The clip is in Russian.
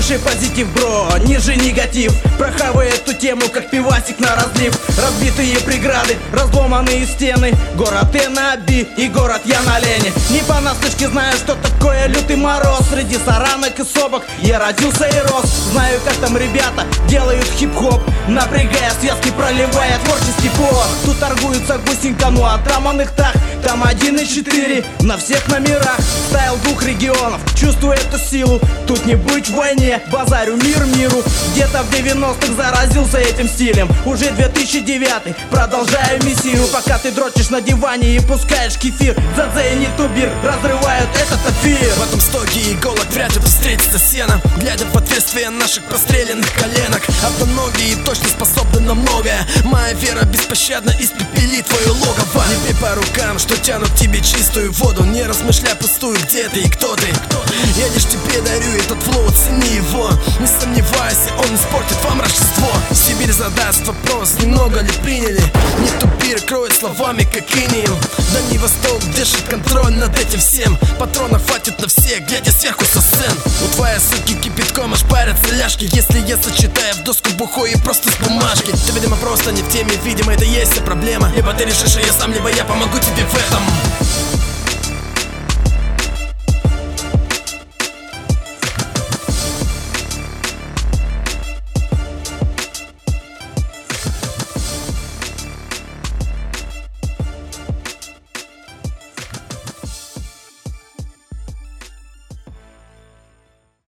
Выше позитив, бро, ниже негатив. Прохавай эту тему, как пивасик на разлив. Разбитые преграды, разломанные стены. Город Энаби и город я на Лене. Не понаслышке знаю, что такое лютый мороз. Среди саранок и собак я родился и рос. Знаю, как там ребята делают хип-хоп, напрягая связки, проливая творческий пот. Тут торгуются гусенька, ну от раманых так. Там 1,4 на всех номерах. Стайл двух регионов, чувствую эту силу. Тут не быть в войне, базарю мир миру. Где-то в 90-х заразился этим стилем. Уже 2009, продолжаю миссию. Пока ты дрочишь на диване и пускаешь кефир, Дзадзе и Нитубир разрывают этот эфир. В этом стоге иголок вряд ли встретится сено. Глядя в отверстие наших простреленных коленок, одноногие точно способны на многое. Моя вера беспощадно испепелит твое логово. Не бей по рукам, что тянут тебе чистую воду. Не размышляй пустую, где ты и кто ты. Я лишь тебе дарю этот флоу, цени его. Не сомневайся, он испортит вам Рождество. Сибирь задаст вопрос, немного ли приняли? Не тупир, кроет словами, как инеем. Дальний Восток держит контроль над этим всем. Патронов хватит на всех, глядя сверху со сцен. У твоей суки кипятком аж парятся ляжки, если я сочетаю в доску бухой и просто с бумажки. Ты, видимо, просто не в теме, видимо, это есть вся проблема. Либо ты решишь, что я сам, либо я помогу тебе в этом.